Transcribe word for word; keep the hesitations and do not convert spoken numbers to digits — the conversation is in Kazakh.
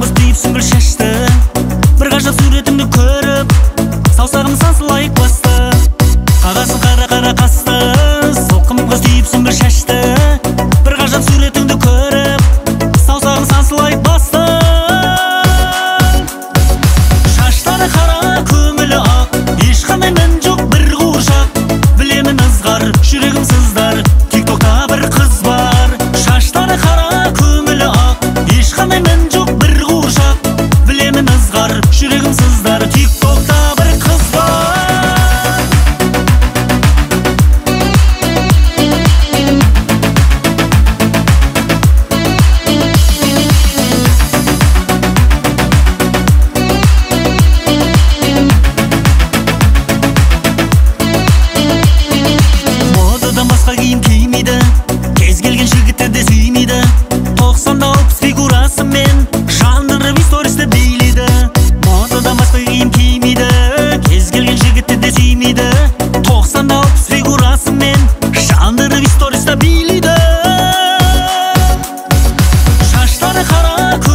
қыз түйіп сүңгіл шашты, бір ғажап суретіңді көріп саусағым сансылайық басты. Қағасың қара-қара қасты, солқын қыз түйіп сүңгіл шашты, бір ғажап суретіңді көріп саусағым сансылайық басты. Шаштары қара, көңілі ақ, ешқандай мән жоқ бір қуыршақ. Білемін ызғар, жүрегім сыздар, тиктокта бір қыз бар. Шаштары қара, көңілі ақ, ешқандай мән жоқ бір қуыршақ. Білемін ызғар, жүрегім сыздар, тиктокта бір қыз бар. Модадан басқа киім кимейді, кез келген жігітті де сүймейді. Тоқсанда алпыс фигурасымен жандырып истористі билейді. Модадан басқа киім кимейді, кез келген жігітті де сүймейді. Тоқсанда алпыс фигурасымен жандырып истористі билейді. Шаштары қара,